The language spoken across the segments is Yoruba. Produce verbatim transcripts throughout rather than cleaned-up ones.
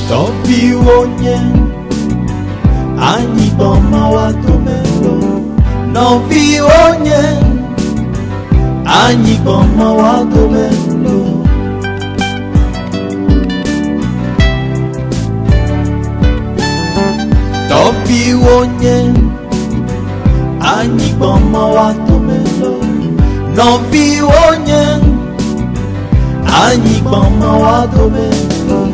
Topi wonye Ani boma watomelo Novi wonye Ani boma watomelo Topi wonye Ani boma watomelo Novi wonye Ani boma watomelo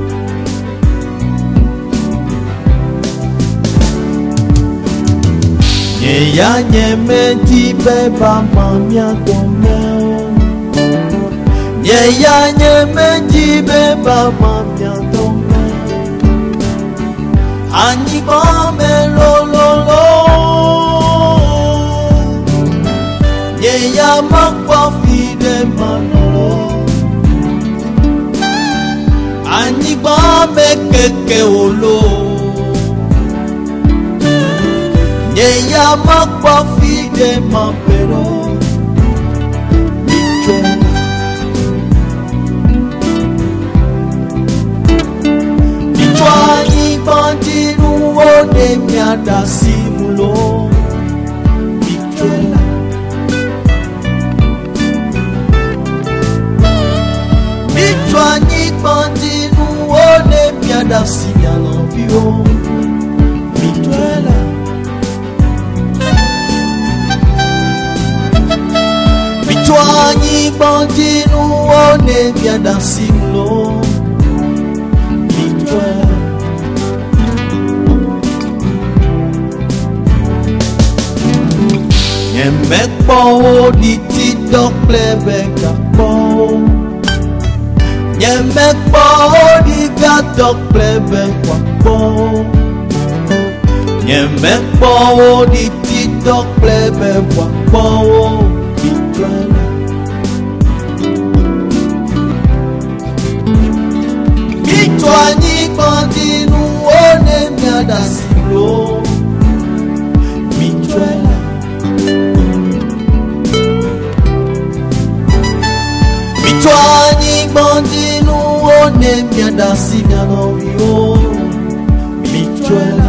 Nye ya nye me ti beba mamia domeo Nye ya nye me ti beba mamia domeo Ani bame lo lo lo Nye ya makwa fide manolo Ani bame keke olo Nye ya makwa fide mapero Michwe Michwa ni bandiru ode miada simulo Michwe Michwa ni bandiru ode miada simulo Michwe Mitwanyi bandinu one biada simlo Mitwa Nyemekpo di ti dok plebe kakpo Nyemekpo di gadok plebe kakpo Nyemekpo di ti dok plebe kakpo Mitwanyi bandinu one miada silo Mitwela Mitwanyi bandinu one miada silo Mitwela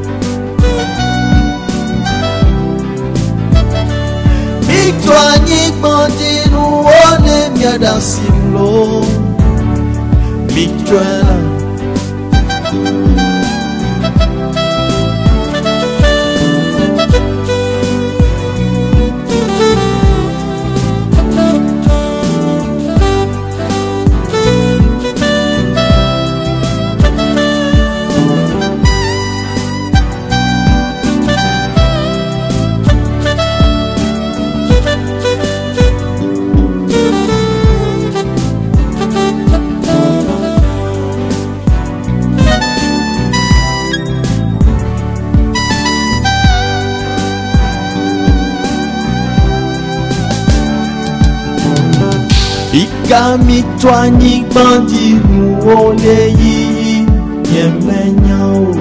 Mitwanyi bandinu one miada silo Mitwela Ika mitwanyi bandinu ole yi Nyemenya o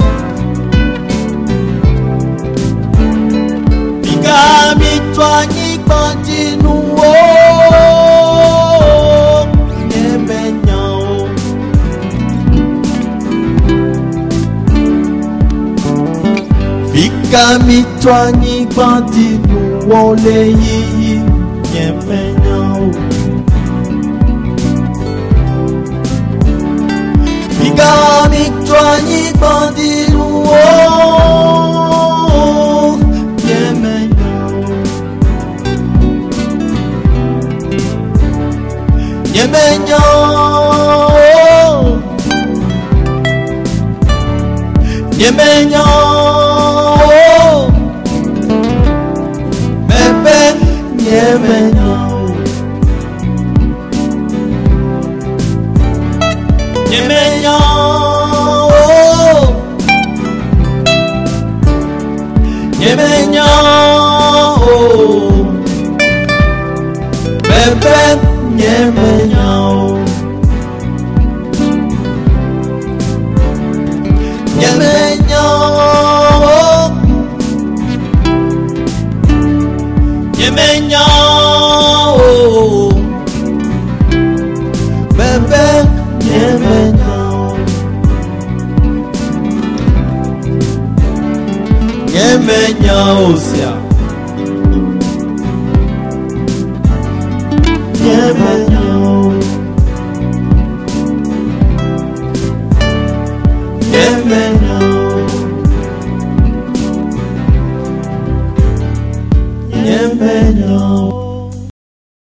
Ika mitwanyi bandinu o Nyemenya o Ika mitwanyi bandinu ole yi Nyemenya o Ika mitwanyi bandinu o Nyemenya Nyemenya Nyemenya Bebe Nyemenya Nyemenya Nyemenya Bebe Nyemenya Nyemenya Nyemenya Bebe Nyemenya Nyemenya osia Nyemenya